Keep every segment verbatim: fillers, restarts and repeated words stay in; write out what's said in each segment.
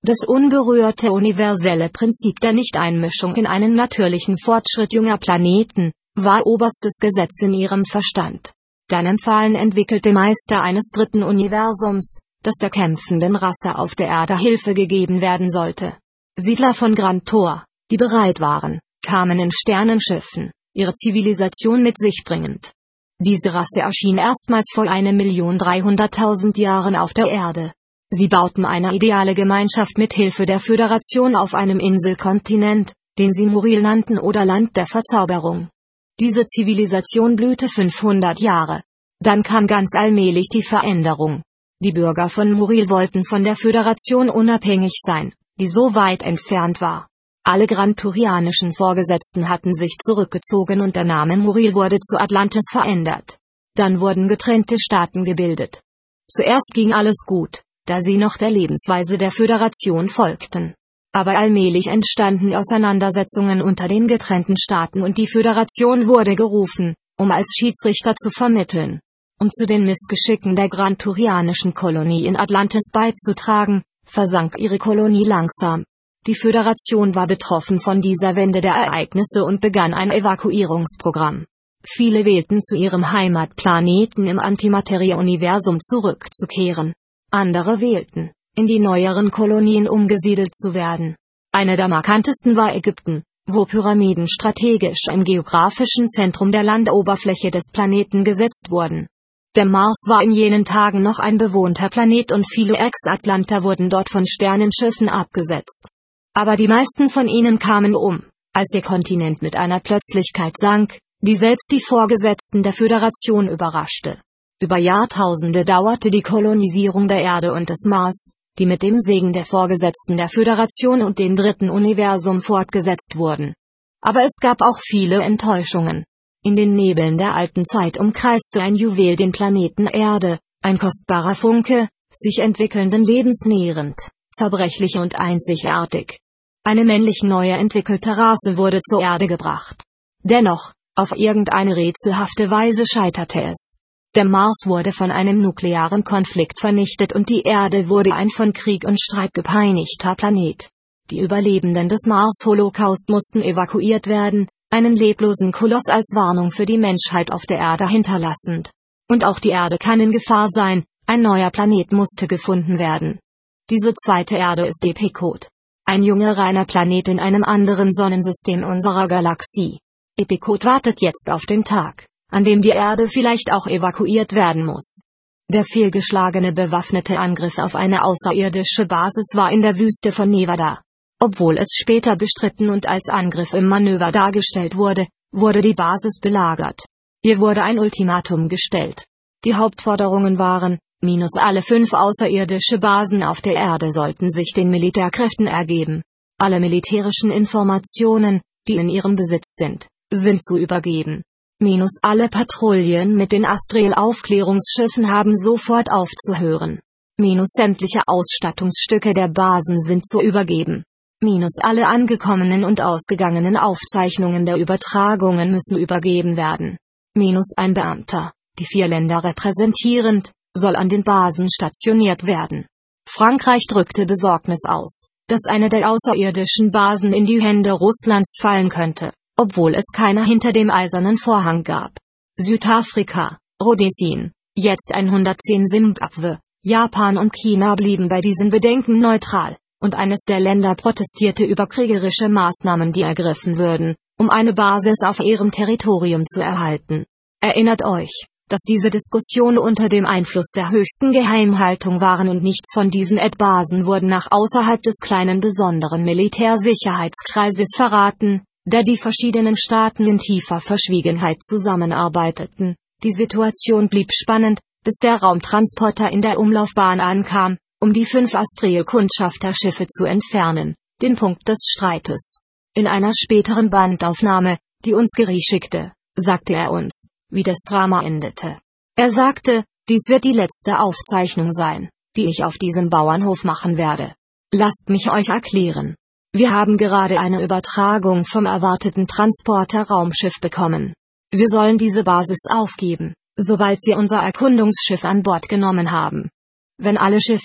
Das unberührte universelle Prinzip der Nichteinmischung in einen natürlichen Fortschritt junger Planeten war oberstes Gesetz in ihrem Verstand. Dann empfahlen entwickelte Meister eines dritten Universums, dass der kämpfenden Rasse auf der Erde Hilfe gegeben werden sollte. Siedler von Grand Tor, die bereit waren, kamen in Sternenschiffen, ihre Zivilisation mit sich bringend. Diese Rasse erschien erstmals vor eine Million dreihunderttausend Jahren auf der Erde. Sie bauten eine ideale Gemeinschaft mit Hilfe der Föderation auf einem Inselkontinent, den sie Muril nannten oder Land der Verzauberung. Diese Zivilisation blühte fünfhundert Jahre. Dann kam ganz allmählich die Veränderung. Die Bürger von Muril wollten von der Föderation unabhängig sein, die so weit entfernt war. Alle granturianischen Vorgesetzten hatten sich zurückgezogen und der Name Muril wurde zu Atlantis verändert. Dann wurden getrennte Staaten gebildet. Zuerst ging alles gut, da sie noch der Lebensweise der Föderation folgten. Aber allmählich entstanden Auseinandersetzungen unter den getrennten Staaten und die Föderation wurde gerufen, um als Schiedsrichter zu vermitteln. Um zu den Missgeschicken der granturianischen Kolonie in Atlantis beizutragen, versank ihre Kolonie langsam. Die Föderation war betroffen von dieser Wende der Ereignisse und begann ein Evakuierungsprogramm. Viele wählten zu ihrem Heimatplaneten im Antimaterie-Universum zurückzukehren. Andere wählten, in die neueren Kolonien umgesiedelt zu werden. Eine der markantesten war Ägypten, wo Pyramiden strategisch im geografischen Zentrum der Landoberfläche des Planeten gesetzt wurden. Der Mars war in jenen Tagen noch ein bewohnter Planet und viele Ex-Atlanter wurden dort von Sternenschiffen abgesetzt. Aber die meisten von ihnen kamen um, als ihr Kontinent mit einer Plötzlichkeit sank, die selbst die Vorgesetzten der Föderation überraschte. Über Jahrtausende dauerte die Kolonisierung der Erde und des Mars, die mit dem Segen der Vorgesetzten der Föderation und dem dritten Universum fortgesetzt wurden. Aber es gab auch viele Enttäuschungen. In den Nebeln der alten Zeit umkreiste ein Juwel den Planeten Erde, ein kostbarer Funke, sich entwickelnden Lebens nährend, zerbrechlich und einzigartig. Eine männlich neue entwickelte Rasse wurde zur Erde gebracht. Dennoch, auf irgendeine rätselhafte Weise scheiterte es. Der Mars wurde von einem nuklearen Konflikt vernichtet und die Erde wurde ein von Krieg und Streit gepeinigter Planet. Die Überlebenden des Mars-Holocaust mussten evakuiert werden, einen leblosen Koloss als Warnung für die Menschheit auf der Erde hinterlassend. Und auch die Erde kann in Gefahr sein, ein neuer Planet musste gefunden werden. Diese zweite Erde ist Epikot. Ein junger reiner Planet in einem anderen Sonnensystem unserer Galaxie. Epikot wartet jetzt auf den Tag, an dem die Erde vielleicht auch evakuiert werden muss. Der fehlgeschlagene bewaffnete Angriff auf eine außerirdische Basis war in der Wüste von Nevada. Obwohl es später bestritten und als Angriff im Manöver dargestellt wurde, wurde die Basis belagert. Ihr wurde ein Ultimatum gestellt. Die Hauptforderungen waren, minus alle fünf außerirdische Basen auf der Erde sollten sich den Militärkräften ergeben. Alle militärischen Informationen, die in ihrem Besitz sind, sind zu übergeben. Minus alle Patrouillen mit den Astriel-Aufklärungsschiffen haben sofort aufzuhören. Minus sämtliche Ausstattungsstücke der Basen sind zu übergeben. Minus alle angekommenen und ausgegangenen Aufzeichnungen der Übertragungen müssen übergeben werden. Minus ein Beamter, die vier Länder repräsentierend, soll an den Basen stationiert werden. Frankreich drückte Besorgnis aus, dass eine der außerirdischen Basen in die Hände Russlands fallen könnte, obwohl es keiner hinter dem eisernen Vorhang gab. Südafrika, Rhodesien, jetzt hundertzehn Simbabwe, Japan und China blieben bei diesen Bedenken neutral, und eines der Länder protestierte über kriegerische Maßnahmen, die ergriffen würden, um eine Basis auf ihrem Territorium zu erhalten. Erinnert euch, dass diese Diskussionen unter dem Einfluss der höchsten Geheimhaltung waren und nichts von diesen Ad-Basen wurden nach außerhalb des kleinen besonderen Militärsicherheitskreises verraten, da die verschiedenen Staaten in tiefer Verschwiegenheit zusammenarbeiteten. Die Situation blieb spannend, bis der Raumtransporter in der Umlaufbahn ankam, um die fünf Astriel-Kundschafterschiffe zu entfernen, den Punkt des Streites. In einer späteren Bandaufnahme, die uns Geri schickte, sagte er uns, wie das Drama endete. Er sagte, dies wird die letzte Aufzeichnung sein, die ich auf diesem Bauernhof machen werde. Lasst mich euch erklären. Wir haben gerade eine Übertragung vom erwarteten Transporter-Raumschiff bekommen. Wir sollen diese Basis aufgeben, sobald sie unser Erkundungsschiff an Bord genommen haben. Wenn alle Schiffe,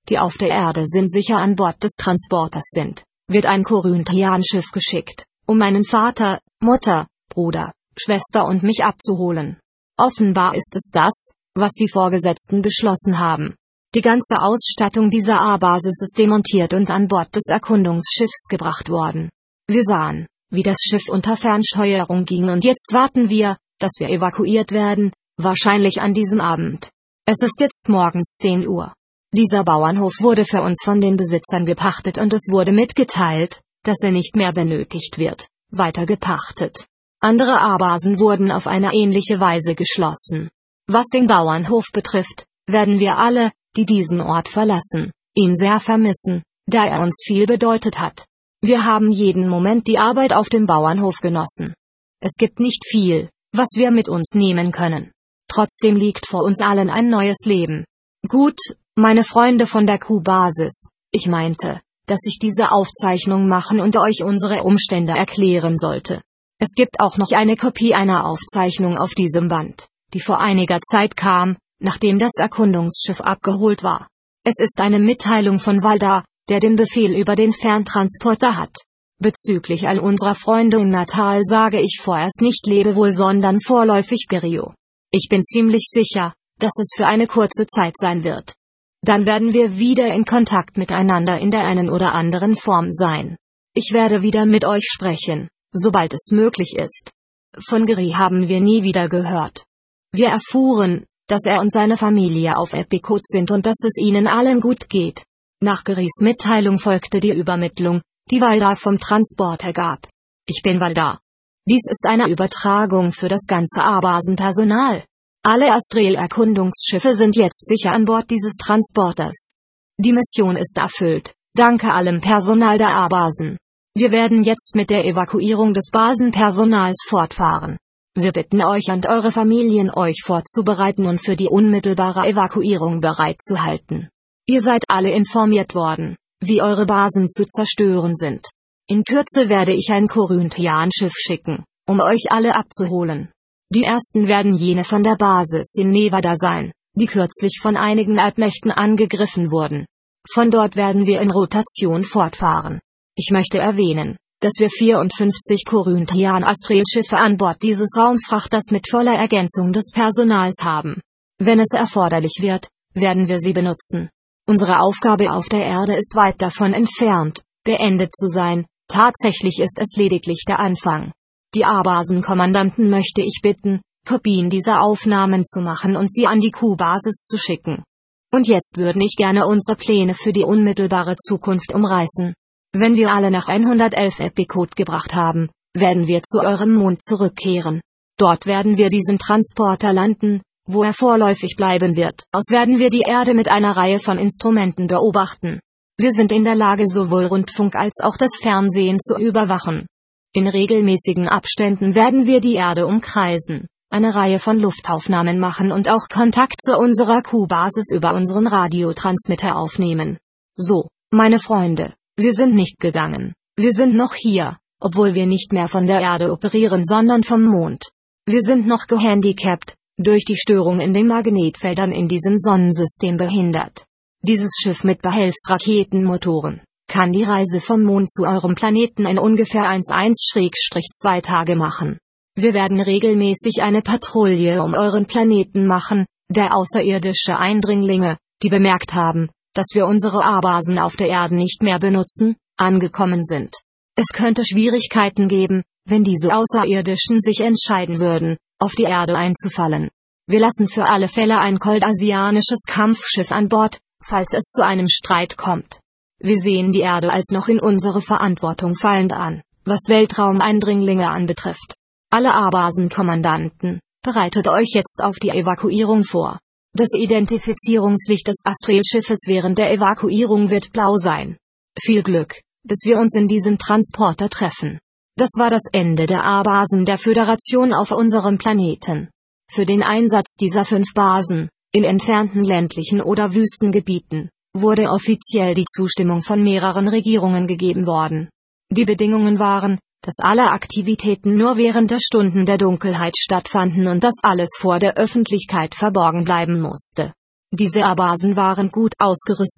die auf der Erde sind, sicher an Bord des Transporters sind, wird ein Korinthian-Schiff geschickt, um meinen Vater, Mutter, Bruder, Schwester und mich abzuholen. Offenbar ist es das, was die Vorgesetzten beschlossen haben. Die ganze Ausstattung dieser A-Basis ist demontiert und an Bord des Erkundungsschiffs gebracht worden. Wir sahen, wie das Schiff unter Fernsteuerung ging, und jetzt warten wir, dass wir evakuiert werden, wahrscheinlich an diesem Abend. Es ist jetzt morgens zehn Uhr. Dieser Bauernhof wurde für uns von den Besitzern gepachtet und es wurde mitgeteilt, dass er nicht mehr benötigt wird, weiter gepachtet. Andere A-Basen wurden auf eine ähnliche Weise geschlossen. Was den Bauernhof betrifft, werden wir alle, die diesen Ort verlassen, ihn sehr vermissen, da er uns viel bedeutet hat. Wir haben jeden Moment die Arbeit auf dem Bauernhof genossen. Es gibt nicht viel, was wir mit uns nehmen können. Trotzdem liegt vor uns allen ein neues Leben. Gut, meine Freunde von der Q-Basis, ich meinte, dass ich diese Aufzeichnung machen und euch unsere Umstände erklären sollte. Es gibt auch noch eine Kopie einer Aufzeichnung auf diesem Band, die vor einiger Zeit kam, nachdem das Erkundungsschiff abgeholt war. Es ist eine Mitteilung von Walda, der den Befehl über den Ferntransporter hat. Bezüglich all unserer Freunde in Natal sage ich vorerst nicht Lebewohl, sondern vorläufig Gerio. Ich bin ziemlich sicher, dass es für eine kurze Zeit sein wird. Dann werden wir wieder in Kontakt miteinander in der einen oder anderen Form sein. Ich werde wieder mit euch sprechen, sobald es möglich ist. Von Geri haben wir nie wieder gehört. Wir erfuhren, dass er und seine Familie auf Epicot sind und dass es ihnen allen gut geht. Nach Geris Mitteilung folgte die Übermittlung, die Walda vom Transporter gab. Ich bin Walda. Dies ist eine Übertragung für das ganze A-Basenpersonal. Alle Astrel-Erkundungsschiffe sind jetzt sicher an Bord dieses Transporters. Die Mission ist erfüllt, danke allem Personal der A-Basen. Wir werden jetzt mit der Evakuierung des Basenpersonals fortfahren. Wir bitten euch und eure Familien, euch vorzubereiten und für die unmittelbare Evakuierung bereit zu halten. Ihr seid alle informiert worden, wie eure Basen zu zerstören sind. In Kürze werde ich ein Korinthian-Schiff schicken, um euch alle abzuholen. Die ersten werden jene von der Basis in Nevada sein, die kürzlich von einigen Erdmächten angegriffen wurden. Von dort werden wir in Rotation fortfahren. Ich möchte erwähnen, dass wir vierundfünfzig Korinthian-Astrel-Schiffe an Bord dieses Raumfrachters mit voller Ergänzung des Personals haben. Wenn es erforderlich wird, werden wir sie benutzen. Unsere Aufgabe auf der Erde ist weit davon entfernt, beendet zu sein, tatsächlich ist es lediglich der Anfang. Die A-Basen-Kommandanten möchte ich bitten, Kopien dieser Aufnahmen zu machen und sie an die Q-Basis zu schicken. Und jetzt würden ich gerne unsere Pläne für die unmittelbare Zukunft umreißen. Wenn wir alle nach hundertelf Epicot gebracht haben, werden wir zu eurem Mond zurückkehren. Dort werden wir diesen Transporter landen, wo er vorläufig bleiben wird. Aus werden wir die Erde mit einer Reihe von Instrumenten beobachten. Wir sind in der Lage, sowohl Rundfunk als auch das Fernsehen zu überwachen. In regelmäßigen Abständen werden wir die Erde umkreisen, eine Reihe von Luftaufnahmen machen und auch Kontakt zu unserer Q-Basis über unseren Radiotransmitter aufnehmen. So, meine Freunde, wir sind nicht gegangen. Wir sind noch hier, obwohl wir nicht mehr von der Erde operieren, sondern vom Mond. Wir sind noch gehandicapt, durch die Störung in den Magnetfeldern in diesem Sonnensystem behindert. Dieses Schiff mit Behelfsraketenmotoren kann die Reise vom Mond zu eurem Planeten in ungefähr eins Komma eins bis zwei Tage machen. Wir werden regelmäßig eine Patrouille um euren Planeten machen, der außerirdische Eindringlinge, die bemerkt haben, dass wir unsere A-Basen auf der Erde nicht mehr benutzen, angekommen sind. Es könnte Schwierigkeiten geben, wenn diese Außerirdischen sich entscheiden würden, auf die Erde einzufallen. Wir lassen für alle Fälle ein koldasianisches Kampfschiff an Bord, falls es zu einem Streit kommt. Wir sehen die Erde als noch in unsere Verantwortung fallend an, was Weltraumeindringlinge anbetrifft. Alle A-Basen-Kommandanten, bereitet euch jetzt auf die Evakuierung vor. Das Identifizierungslicht des Astrel-Schiffes während der Evakuierung wird blau sein. Viel Glück, bis wir uns in diesem Transporter treffen. Das war das Ende der A-Basen der Föderation auf unserem Planeten. Für den Einsatz dieser fünf Basen, in entfernten ländlichen oder Wüstengebieten, wurde offiziell die Zustimmung von mehreren Regierungen gegeben worden. Die Bedingungen waren, dass alle Aktivitäten nur während der Stunden der Dunkelheit stattfanden und dass alles vor der Öffentlichkeit verborgen bleiben musste. Diese A-Basen waren gut ausgerüstet,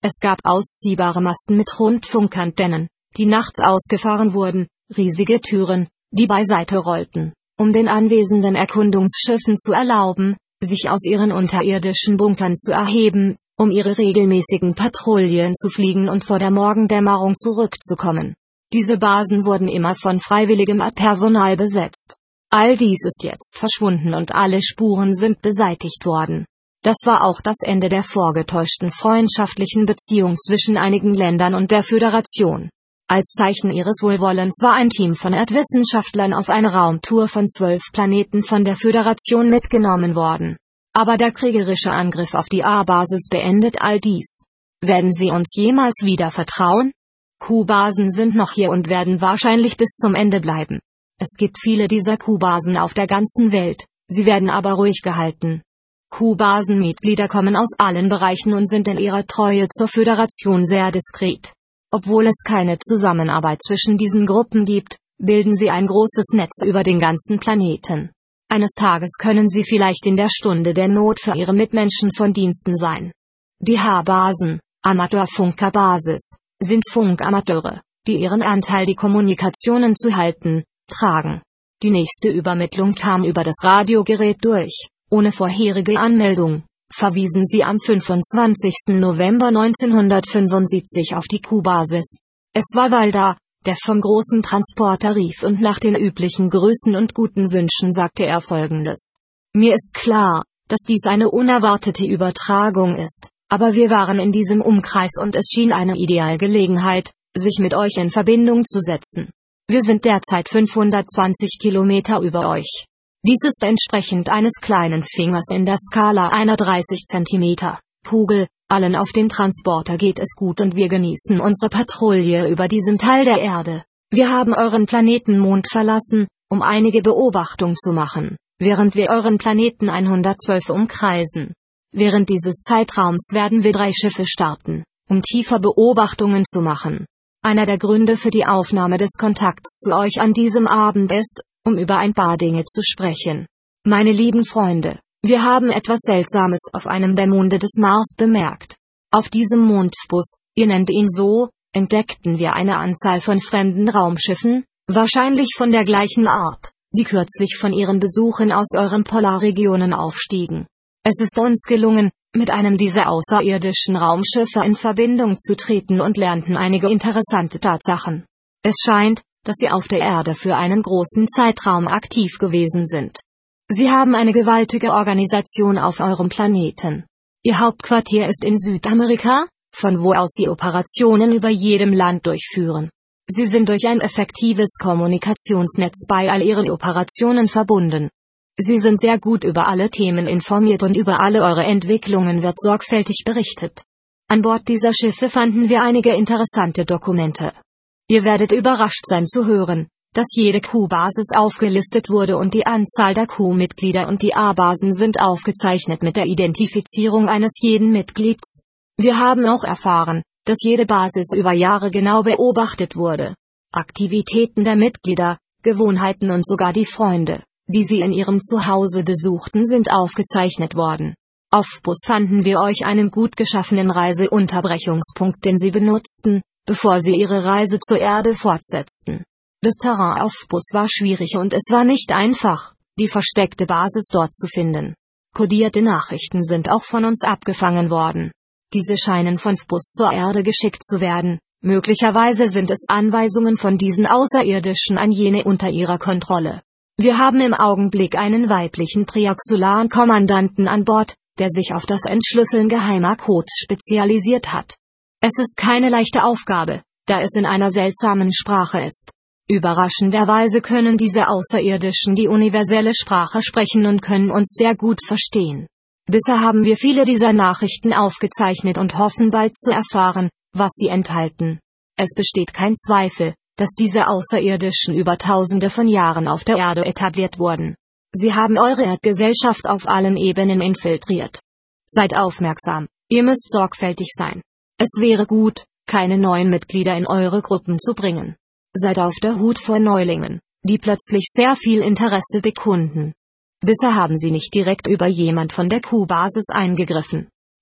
Es gab ausziehbare Masten mit Rundfunkantennen, die nachts ausgefahren wurden, riesige Türen, die beiseite rollten, um den anwesenden Erkundungsschiffen zu erlauben, sich aus ihren unterirdischen Bunkern zu erheben, um ihre regelmäßigen Patrouillen zu fliegen und vor der Morgendämmerung zurückzukommen. Diese Basen wurden immer von freiwilligem Personal besetzt. All dies ist jetzt verschwunden und alle Spuren sind beseitigt worden. Das war auch das Ende der vorgetäuschten freundschaftlichen Beziehung zwischen einigen Ländern und der Föderation. Als Zeichen ihres Wohlwollens war ein Team von Erdwissenschaftlern auf eine Raumtour von zwölf Planeten von der Föderation mitgenommen worden. Aber der kriegerische Angriff auf die A-Basis beendet all dies. Werden sie uns jemals wieder vertrauen? Q-Basen sind noch hier und werden wahrscheinlich bis zum Ende bleiben. Es gibt viele dieser Q-Basen auf der ganzen Welt, sie werden aber ruhig gehalten. Q-Basen-Mitglieder kommen aus allen Bereichen und sind in ihrer Treue zur Föderation sehr diskret. Obwohl es keine Zusammenarbeit zwischen diesen Gruppen gibt, bilden sie ein großes Netz über den ganzen Planeten. Eines Tages können sie vielleicht in der Stunde der Not für ihre Mitmenschen von Diensten sein. Die H-Basen, Amateurfunkerbasis, sind Funkamateure, die ihren Anteil, die Kommunikationen zu halten, tragen. Die nächste Übermittlung kam über das Radiogerät durch. Ohne vorherige Anmeldung, verwiesen sie am fünfundzwanzigsten November neunzehnhundertfünfundsiebzig auf die Q-Basis. Es war Walda, der vom großen Transporter rief und nach den üblichen Grüßen und guten Wünschen sagte er Folgendes. Mir ist klar, dass dies eine unerwartete Übertragung ist, aber wir waren in diesem Umkreis und es schien eine ideale Gelegenheit, sich mit euch in Verbindung zu setzen. Wir sind derzeit fünfhundertzwanzig Kilometer über euch. Dies ist entsprechend eines kleinen Fingers in der Skala einer dreißig Zentimeter Kugel. Allen auf dem Transporter geht es gut und wir genießen unsere Patrouille über diesem Teil der Erde. Wir haben euren Planeten Mond verlassen, um einige Beobachtungen zu machen, während wir euren Planeten hundertzwölf umkreisen. Während dieses Zeitraums werden wir drei Schiffe starten, um tiefer Beobachtungen zu machen. Einer der Gründe für die Aufnahme des Kontakts zu euch an diesem Abend ist, um über ein paar Dinge zu sprechen. Meine lieben Freunde, wir haben etwas Seltsames auf einem der Monde des Mars bemerkt. Auf diesem Mondbus, ihr nennt ihn so, entdeckten wir eine Anzahl von fremden Raumschiffen, wahrscheinlich von der gleichen Art, die kürzlich von ihren Besuchen aus euren Polarregionen aufstiegen. Es ist uns gelungen, mit einem dieser außerirdischen Raumschiffe in Verbindung zu treten und lernten einige interessante Tatsachen. Es scheint, dass sie auf der Erde für einen großen Zeitraum aktiv gewesen sind. Sie haben eine gewaltige Organisation auf eurem Planeten. Ihr Hauptquartier ist in Südamerika, von wo aus sie Operationen über jedem Land durchführen. Sie sind durch ein effektives Kommunikationsnetz bei all ihren Operationen verbunden. Sie sind sehr gut über alle Themen informiert und über alle eure Entwicklungen wird sorgfältig berichtet. An Bord dieser Schiffe fanden wir einige interessante Dokumente. Ihr werdet überrascht sein zu hören, dass jede Q-Basis aufgelistet wurde und die Anzahl der Q-Mitglieder und die A-Basen sind aufgezeichnet mit der Identifizierung eines jeden Mitglieds. Wir haben auch erfahren, dass jede Basis über Jahre genau beobachtet wurde. Aktivitäten der Mitglieder, Gewohnheiten und sogar die Freunde, die sie in ihrem Zuhause besuchten, sind aufgezeichnet worden. Auf Bus fanden wir euch einen gut geschaffenen Reiseunterbrechungspunkt, den sie benutzten, bevor sie ihre Reise zur Erde fortsetzten. Das Terrain auf Bus war schwierig und es war nicht einfach, die versteckte Basis dort zu finden. Kodierte Nachrichten sind auch von uns abgefangen worden. Diese scheinen von Bus zur Erde geschickt zu werden, möglicherweise sind es Anweisungen von diesen Außerirdischen an jene unter ihrer Kontrolle. Wir haben im Augenblick einen weiblichen triaxolaren Kommandanten an Bord, der sich auf das Entschlüsseln geheimer Codes spezialisiert hat. Es ist keine leichte Aufgabe, da es in einer seltsamen Sprache ist. Überraschenderweise können diese Außerirdischen die universelle Sprache sprechen und können uns sehr gut verstehen. Bisher haben wir viele dieser Nachrichten aufgezeichnet und hoffen bald zu erfahren, was sie enthalten. Es besteht kein Zweifel, dass diese Außerirdischen über Tausende von Jahren auf der Erde etabliert wurden. Sie haben eure Erdgesellschaft auf allen Ebenen infiltriert. Seid aufmerksam, ihr müsst sorgfältig sein. Es wäre gut, keine neuen Mitglieder in eure Gruppen zu bringen. Seid auf der Hut vor Neulingen, die plötzlich sehr viel Interesse bekunden. Bisher haben sie nicht direkt über jemand von der Q-Basis eingegriffen.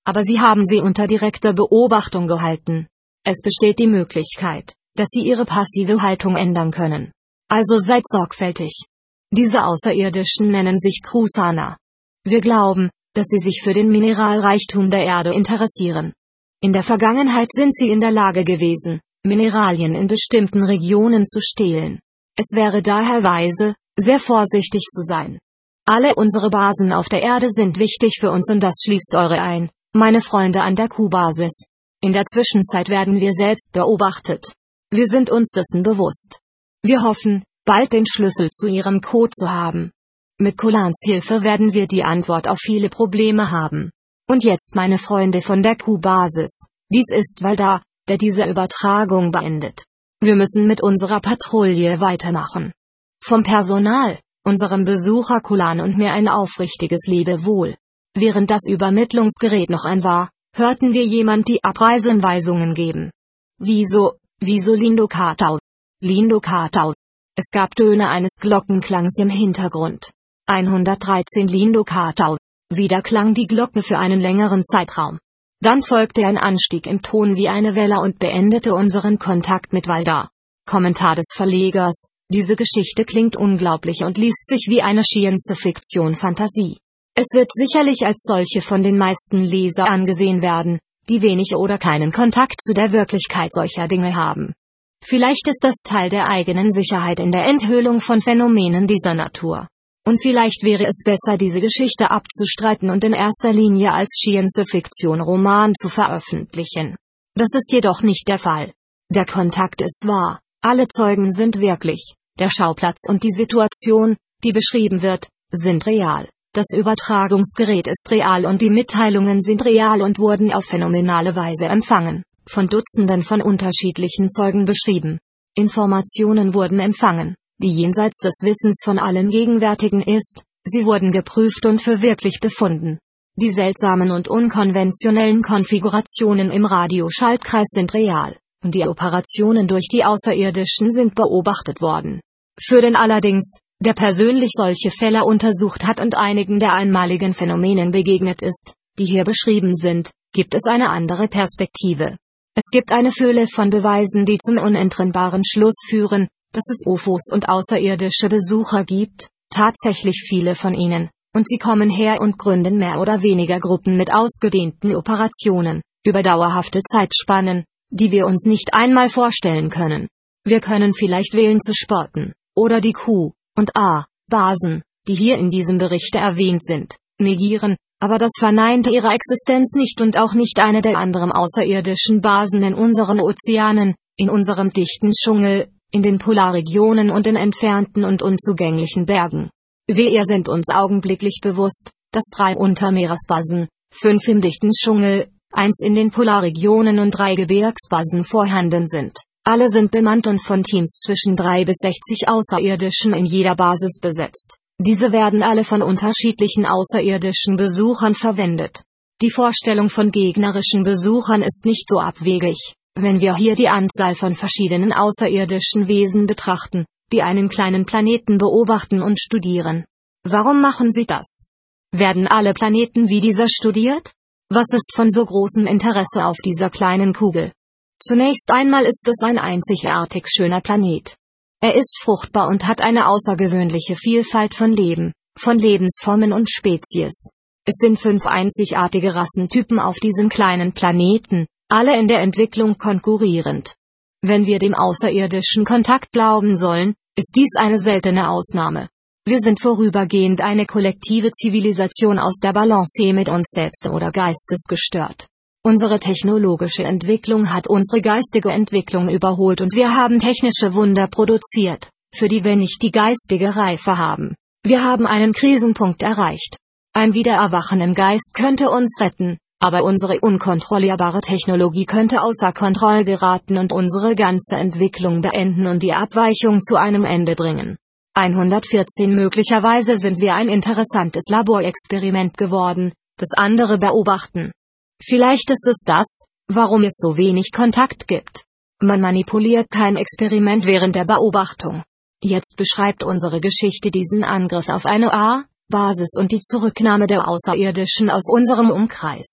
aber sie haben sie unter direkter Beobachtung gehalten. Es besteht die Möglichkeit, dass sie ihre passive Haltung ändern können. Also seid sorgfältig. Diese Außerirdischen nennen sich Krusana. Wir glauben, dass sie sich für den Mineralreichtum der Erde interessieren. In der Vergangenheit sind sie in der Lage gewesen, Mineralien in bestimmten Regionen zu stehlen. Es wäre daher weise, sehr vorsichtig zu sein. Alle unsere Basen auf der Erde sind wichtig für uns und das schließt eure ein, meine Freunde an der Q-Basis. In der Zwischenzeit werden wir selbst beobachtet. Wir sind uns dessen bewusst. Wir hoffen, bald den Schlüssel zu ihrem Code zu haben. Mit Kulans Hilfe werden wir die Antwort auf viele Probleme haben. Und jetzt meine Freunde von der Q-Basis, dies ist Valdar, der diese Übertragung beendet. Wir müssen mit unserer Patrouille weitermachen. Vom Personal, unserem Besucher Kulan und mir ein aufrichtiges Lebewohl. Während das Übermittlungsgerät noch an war, hörten wir jemand die Abreiseanweisungen geben. Wieso, wieso Lindokatau? Lindokatau. Es gab Töne eines Glockenklangs im Hintergrund. hundertdreizehn Lindokatau. Wieder klang die Glocke für einen längeren Zeitraum. Dann folgte ein Anstieg im Ton wie eine Welle und beendete unseren Kontakt mit Valdar. Kommentar des Verlegers: Diese Geschichte klingt unglaublich und liest sich wie eine Science-Fiction-Fantasie. Es wird sicherlich als solche von den meisten Leser angesehen werden, die wenig oder keinen Kontakt zu der Wirklichkeit solcher Dinge haben. Vielleicht ist das Teil der eigenen Sicherheit in der Enthüllung von Phänomenen dieser Natur. Und vielleicht wäre es besser, diese Geschichte abzustreiten und in erster Linie als Science-Fiction-Roman zu veröffentlichen. Das ist jedoch nicht der Fall. Der Kontakt ist wahr, alle Zeugen sind wirklich, der Schauplatz und die Situation, die beschrieben wird, sind real. Das Übertragungsgerät ist real und die Mitteilungen sind real und wurden auf phänomenale Weise empfangen, von Dutzenden von unterschiedlichen Zeugen beschrieben. Informationen wurden empfangen, die jenseits des Wissens von allem Gegenwärtigen ist, sie wurden geprüft und für wirklich befunden. Die seltsamen und unkonventionellen Konfigurationen im Radioschaltkreis sind real, und die Operationen durch die Außerirdischen sind beobachtet worden. Für den allerdings, der persönlich solche Fälle untersucht hat und einigen der einmaligen Phänomenen begegnet ist, die hier beschrieben sind, gibt es eine andere Perspektive. Es gibt eine Fülle von Beweisen, die zum unentrinnbaren Schluss führen, dass es U F Os und außerirdische Besucher gibt, tatsächlich viele von ihnen, und sie kommen her und gründen mehr oder weniger Gruppen mit ausgedehnten Operationen, über dauerhafte Zeitspannen, die wir uns nicht einmal vorstellen können. Wir können vielleicht wählen zu sporten, oder die Q- und A-Basen, die hier in diesem Bericht erwähnt sind, negieren, aber das verneint ihre Existenz nicht und auch nicht eine der anderen außerirdischen Basen in unseren Ozeanen, in unserem dichten Dschungel, in den Polarregionen und in entfernten und unzugänglichen Bergen. Wir sind uns augenblicklich bewusst, dass drei Untermeeresbasen, fünf im dichten Dschungel, eins in den Polarregionen und drei Gebirgsbasen vorhanden sind. Alle sind bemannt und von Teams zwischen drei bis sechzig Außerirdischen in jeder Basis besetzt. Diese werden alle von unterschiedlichen außerirdischen Besuchern verwendet. Die Vorstellung von gegnerischen Besuchern ist nicht so abwegig, wenn wir hier die Anzahl von verschiedenen außerirdischen Wesen betrachten, die einen kleinen Planeten beobachten und studieren. Warum machen sie das? Werden alle Planeten wie dieser studiert? Was ist von so großem Interesse auf dieser kleinen Kugel? Zunächst einmal ist es ein einzigartig schöner Planet. Er ist fruchtbar und hat eine außergewöhnliche Vielfalt von Leben, von Lebensformen und Spezies. Es sind fünf einzigartige Rassentypen auf diesem kleinen Planeten, alle in der Entwicklung konkurrierend. Wenn wir dem außerirdischen Kontakt glauben sollen, ist dies eine seltene Ausnahme. Wir sind vorübergehend eine kollektive Zivilisation aus der Balance mit uns selbst oder geistesgestört. Unsere technologische Entwicklung hat unsere geistige Entwicklung überholt und wir haben technische Wunder produziert, für die wir nicht die geistige Reife haben. Wir haben einen Krisenpunkt erreicht. Ein Wiedererwachen im Geist könnte uns retten, aber unsere unkontrollierbare Technologie könnte außer Kontrolle geraten und unsere ganze Entwicklung beenden und die Abweichung zu einem Ende bringen. hundertvierzehn Möglicherweise sind wir ein interessantes Laborexperiment geworden, das andere beobachten. Vielleicht ist es das, warum es so wenig Kontakt gibt. Man manipuliert kein Experiment während der Beobachtung. Jetzt beschreibt unsere Geschichte diesen Angriff auf eine A-Basis und die Zurücknahme der Außerirdischen aus unserem Umkreis.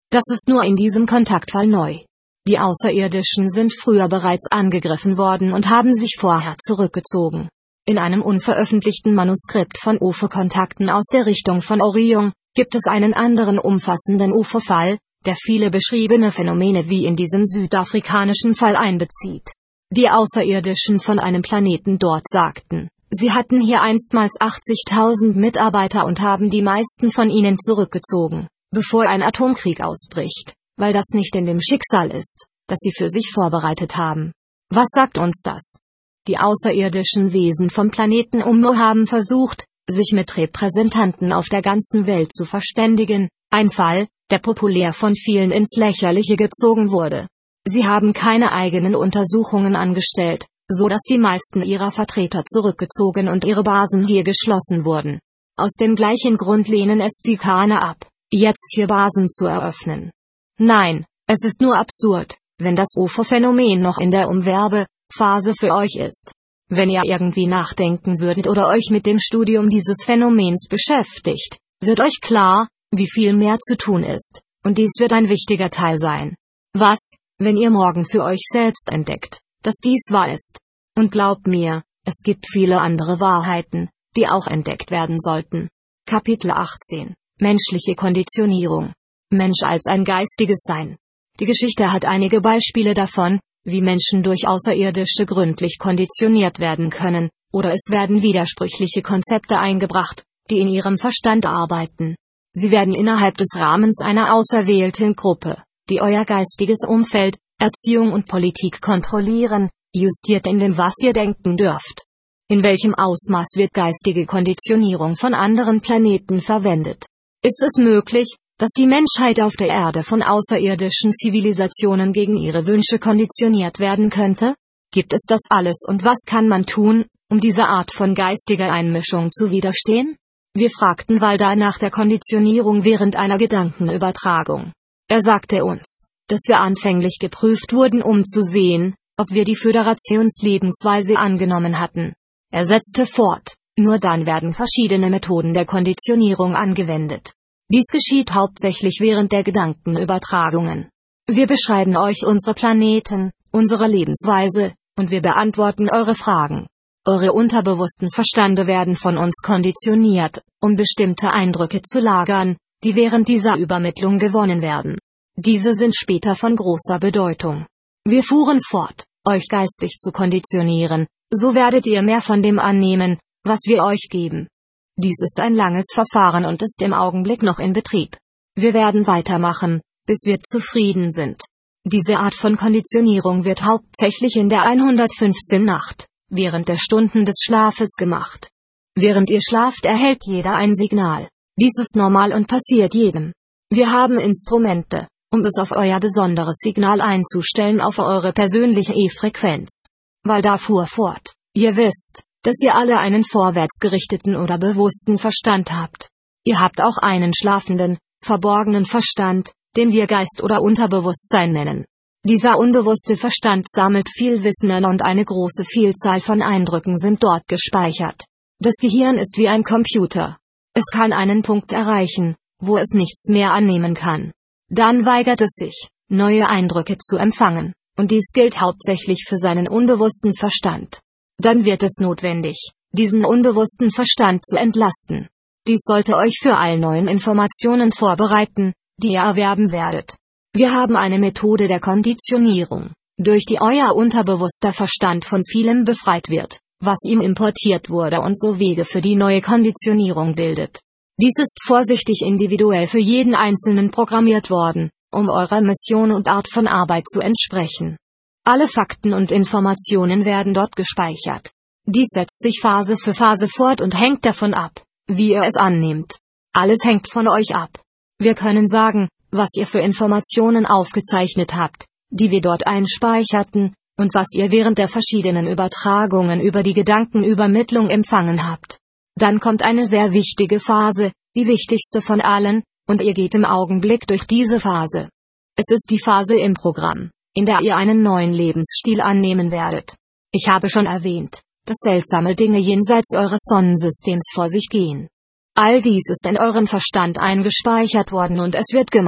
Das ist nur in diesem Kontaktfall neu. Die Außerirdischen sind früher bereits angegriffen worden und haben sich vorher zurückgezogen. In einem unveröffentlichten Manuskript von U F O-Kontakten aus der Richtung von Orion gibt es einen anderen umfassenden U F O-Fall, der viele beschriebene Phänomene wie in diesem südafrikanischen Fall einbezieht. Die Außerirdischen von einem Planeten dort sagten, sie hatten hier einstmals achtzigtausend Mitarbeiter und haben die meisten von ihnen zurückgezogen, bevor ein Atomkrieg ausbricht, weil das nicht in dem Schicksal ist, das sie für sich vorbereitet haben. Was sagt uns das? Die außerirdischen Wesen vom Planeten Ummo haben versucht, sich mit Repräsentanten auf der ganzen Welt zu verständigen, ein Fall, der populär von vielen ins Lächerliche gezogen wurde. Sie haben keine eigenen Untersuchungen angestellt, so dass die meisten ihrer Vertreter zurückgezogen und ihre Basen hier geschlossen wurden. Aus dem gleichen Grund lehnen es die Khane ab, jetzt hier Basen zu eröffnen. Nein, es ist nur absurd, wenn das U F O-Phänomen noch in der Umwerbephase für euch ist. Wenn ihr irgendwie nachdenken würdet oder euch mit dem Studium dieses Phänomens beschäftigt, wird euch klar, wie viel mehr zu tun ist, und dies wird ein wichtiger Teil sein. Was, wenn ihr morgen für euch selbst entdeckt, dass dies wahr ist? Und glaubt mir, es gibt viele andere Wahrheiten, die auch entdeckt werden sollten. Kapitel achtzehn. Menschliche Konditionierung. Mensch als ein geistiges Sein. Die Geschichte hat einige Beispiele davon, wie Menschen durch Außerirdische gründlich konditioniert werden können, oder es werden widersprüchliche Konzepte eingebracht, die in ihrem Verstand arbeiten. Sie werden innerhalb des Rahmens einer auserwählten Gruppe, die euer geistiges Umfeld, Erziehung und Politik kontrollieren, justiert in dem, was ihr denken dürft. In welchem Ausmaß wird geistige Konditionierung von anderen Planeten verwendet? Ist es möglich, dass die Menschheit auf der Erde von außerirdischen Zivilisationen gegen ihre Wünsche konditioniert werden könnte? Gibt es das alles und was kann man tun, um dieser Art von geistiger Einmischung zu widerstehen? Wir fragten Walda nach der Konditionierung während einer Gedankenübertragung. Er sagte uns, dass wir anfänglich geprüft wurden, um zu sehen, ob wir die Föderationslebensweise angenommen hatten. Er setzte fort, nur dann werden verschiedene Methoden der Konditionierung angewendet. Dies geschieht hauptsächlich während der Gedankenübertragungen. Wir beschreiben euch unsere Planeten, unsere Lebensweise, und wir beantworten eure Fragen. Eure unterbewussten Verstande werden von uns konditioniert, um bestimmte Eindrücke zu lagern, die während dieser Übermittlung gewonnen werden. Diese sind später von großer Bedeutung. Wir fuhren fort, euch geistig zu konditionieren, so werdet ihr mehr von dem annehmen, was wir euch geben. Dies ist ein langes Verfahren und ist im Augenblick noch in Betrieb. Wir werden weitermachen, bis wir zufrieden sind. Diese Art von Konditionierung wird hauptsächlich in der hundertfünfzehn Nacht, während der Stunden des Schlafes gemacht. Während ihr schlaft, erhält jeder ein Signal. Dies ist normal und passiert jedem. Wir haben Instrumente, um es auf euer besonderes Signal einzustellen, auf eure persönliche E-Frequenz. Walda fuhr fort, ihr wisst, dass ihr alle einen vorwärtsgerichteten oder bewussten Verstand habt. Ihr habt auch einen schlafenden, verborgenen Verstand, den wir Geist oder Unterbewusstsein nennen. Dieser unbewusste Verstand sammelt viel Wissen an und eine große Vielzahl von Eindrücken sind dort gespeichert. Das Gehirn ist wie ein Computer. Es kann einen Punkt erreichen, wo es nichts mehr annehmen kann. Dann weigert es sich, neue Eindrücke zu empfangen, und dies gilt hauptsächlich für seinen unbewussten Verstand. Dann wird es notwendig, diesen unbewussten Verstand zu entlasten. Dies sollte euch für all neuen Informationen vorbereiten, die ihr erwerben werdet. Wir haben eine Methode der Konditionierung, durch die euer unterbewusster Verstand von vielem befreit wird, was ihm importiert wurde und so Wege für die neue Konditionierung bildet. Dies ist vorsichtig individuell für jeden Einzelnen programmiert worden, um eurer Mission und Art von Arbeit zu entsprechen. Alle Fakten und Informationen werden dort gespeichert. Dies setzt sich Phase für Phase fort und hängt davon ab, wie ihr es annehmt. Alles hängt von euch ab. Wir können sagen, was ihr für Informationen aufgezeichnet habt, die wir dort einspeicherten, und was ihr während der verschiedenen Übertragungen über die Gedankenübermittlung empfangen habt. Dann kommt eine sehr wichtige Phase, die wichtigste von allen, und ihr geht im Augenblick durch diese Phase. Es ist die Phase im Programm, in der ihr einen neuen Lebensstil annehmen werdet. Ich habe schon erwähnt, dass seltsame Dinge jenseits eures Sonnensystems vor sich gehen. All dies ist in euren Verstand eingespeichert worden und es wird gemacht,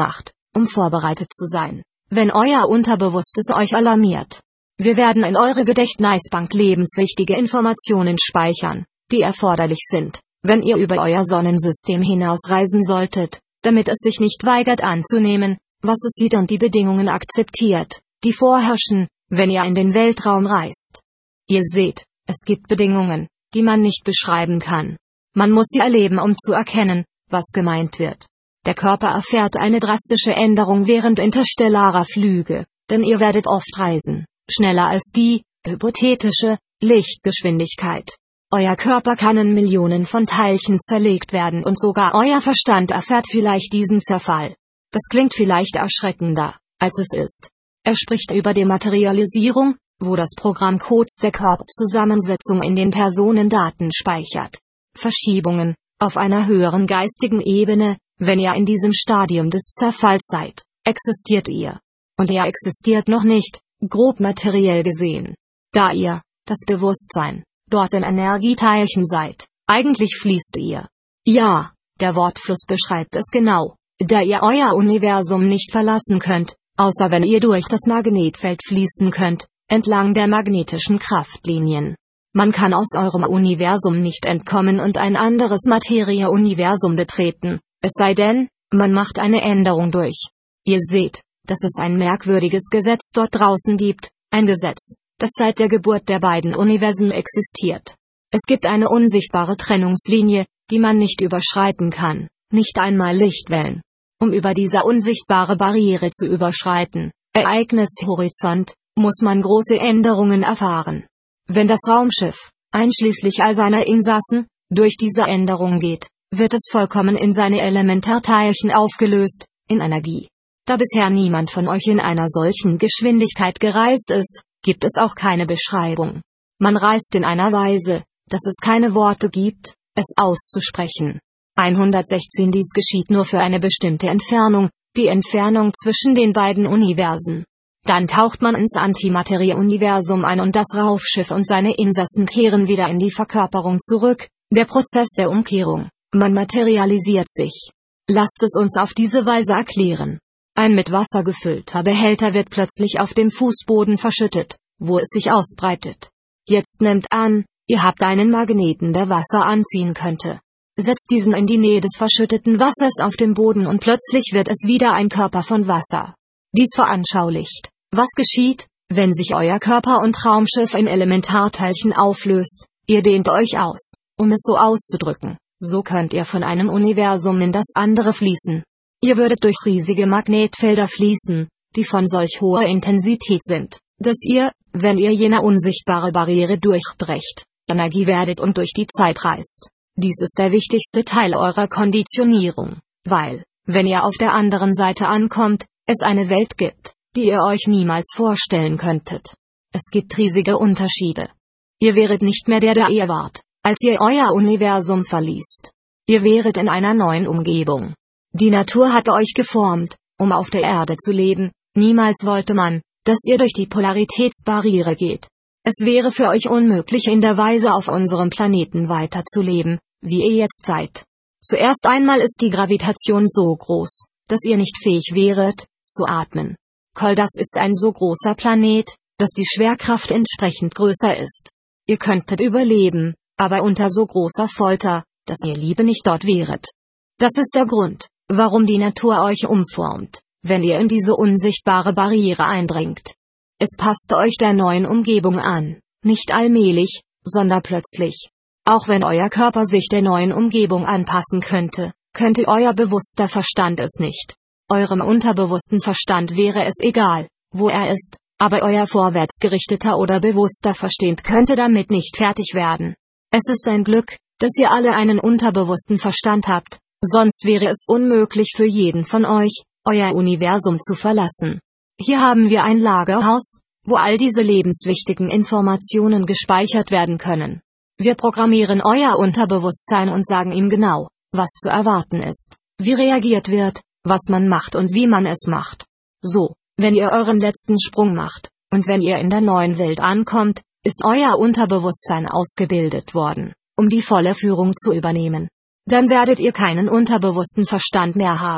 um vorbereitet zu sein, wenn euer Unterbewusstes euch alarmiert. Wir werden in eure Gedächtnisbank lebenswichtige Informationen speichern, die erforderlich sind, wenn ihr über euer Sonnensystem hinausreisen solltet, damit es sich nicht weigert anzunehmen, was es sieht und die Bedingungen akzeptiert, die vorherrschen, wenn ihr in den Weltraum reist. Ihr seht, es gibt Bedingungen, die man nicht beschreiben kann. Man muss sie erleben, um zu erkennen, was gemeint wird. Der Körper erfährt eine drastische Änderung während interstellarer Flüge, denn ihr werdet oft reisen, schneller als die, hypothetische, Lichtgeschwindigkeit. Euer Körper kann in Millionen von Teilchen zerlegt werden und sogar euer Verstand erfährt vielleicht diesen Zerfall. Das klingt vielleicht erschreckender, als es ist. Er spricht über Dematerialisierung, wo das Programm Codes der Körperzusammensetzung in den Personendaten speichert. Verschiebungen, auf einer höheren geistigen Ebene, wenn ihr in diesem Stadium des Zerfalls seid, existiert ihr. Und ihr existiert noch nicht, grob materiell gesehen. Da ihr, das Bewusstsein, dort in Energieteilchen seid, eigentlich fließt ihr. Ja, der Wortfluss beschreibt es genau, da ihr euer Universum nicht verlassen könnt, außer wenn ihr durch das Magnetfeld fließen könnt, entlang der magnetischen Kraftlinien. Man kann aus eurem Universum nicht entkommen und ein anderes Materie-Universum betreten, es sei denn, man macht eine Änderung durch. Ihr seht, dass es ein merkwürdiges Gesetz dort draußen gibt, ein Gesetz, das seit der Geburt der beiden Universen existiert. Es gibt eine unsichtbare Trennungslinie, die man nicht überschreiten kann, nicht einmal Lichtwellen. Um über diese unsichtbare Barriere zu überschreiten, Ereignishorizont, muss man große Änderungen erfahren. Wenn das Raumschiff, einschließlich all seiner Insassen, durch diese Änderung geht, wird es vollkommen in seine Elementarteilchen aufgelöst, in Energie. Da bisher niemand von euch in einer solchen Geschwindigkeit gereist ist, gibt es auch keine Beschreibung. Man reist in einer Weise, dass es keine Worte gibt, es auszusprechen. hundertsechzehn Dies geschieht nur für eine bestimmte Entfernung, die Entfernung zwischen den beiden Universen. Dann taucht man ins Antimaterie-Universum ein und das Raumschiff und seine Insassen kehren wieder in die Verkörperung zurück, der Prozess der Umkehrung, man materialisiert sich. Lasst es uns auf diese Weise erklären. Ein mit Wasser gefüllter Behälter wird plötzlich auf dem Fußboden verschüttet, wo es sich ausbreitet. Jetzt nehmt an, ihr habt einen Magneten, der Wasser anziehen könnte. Setzt diesen in die Nähe des verschütteten Wassers auf dem Boden und plötzlich wird es wieder ein Körper von Wasser. Dies veranschaulicht, was geschieht, wenn sich euer Körper und Raumschiff in Elementarteilchen auflöst. Ihr dehnt euch aus, um es so auszudrücken. So könnt ihr von einem Universum in das andere fließen. Ihr würdet durch riesige Magnetfelder fließen, die von solch hoher Intensität sind, dass ihr, wenn ihr jene unsichtbare Barriere durchbrecht, Energie werdet und durch die Zeit reist. Dies ist der wichtigste Teil eurer Konditionierung, weil, wenn ihr auf der anderen Seite ankommt, es eine Welt gibt, die ihr euch niemals vorstellen könntet. Es gibt riesige Unterschiede. Ihr wäret nicht mehr der, der ihr wart, als ihr euer Universum verließt. Ihr wäret in einer neuen Umgebung. Die Natur hat euch geformt, um auf der Erde zu leben, niemals wollte man, dass ihr durch die Polaritätsbarriere geht. Es wäre für euch unmöglich, in der Weise auf unserem Planeten weiterzuleben, wie ihr jetzt seid. Zuerst einmal ist die Gravitation so groß, dass ihr nicht fähig wäret, zu atmen. Koldas ist ein so großer Planet, dass die Schwerkraft entsprechend größer ist. Ihr könntet überleben, aber unter so großer Folter, dass ihr lieber nicht dort wäret. Das ist der Grund, warum die Natur euch umformt, wenn ihr in diese unsichtbare Barriere eindringt. Es passt euch der neuen Umgebung an, nicht allmählich, sondern plötzlich. Auch wenn euer Körper sich der neuen Umgebung anpassen könnte, könnte euer bewusster Verstand es nicht. Eurem unterbewussten Verstand wäre es egal, wo er ist, aber euer vorwärtsgerichteter oder bewusster Verstand könnte damit nicht fertig werden. Es ist ein Glück, dass ihr alle einen unterbewussten Verstand habt, sonst wäre es unmöglich für jeden von euch, euer Universum zu verlassen. Hier haben wir ein Lagerhaus, wo all diese lebenswichtigen Informationen gespeichert werden können. Wir programmieren euer Unterbewusstsein und sagen ihm genau, was zu erwarten ist, wie reagiert wird, was man macht und wie man es macht. So, wenn ihr euren letzten Sprung macht, und wenn ihr in der neuen Welt ankommt, ist euer Unterbewusstsein ausgebildet worden, um die volle Führung zu übernehmen. Dann werdet ihr keinen unterbewussten Verstand mehr haben,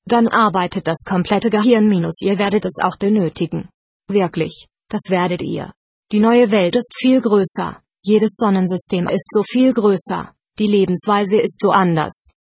Dann arbeitet das komplette Gehirn minus ihr werdet es auch benötigen. Wirklich, das werdet ihr. Die neue Welt ist viel größer, jedes Sonnensystem ist so viel größer, die Lebensweise ist so anders.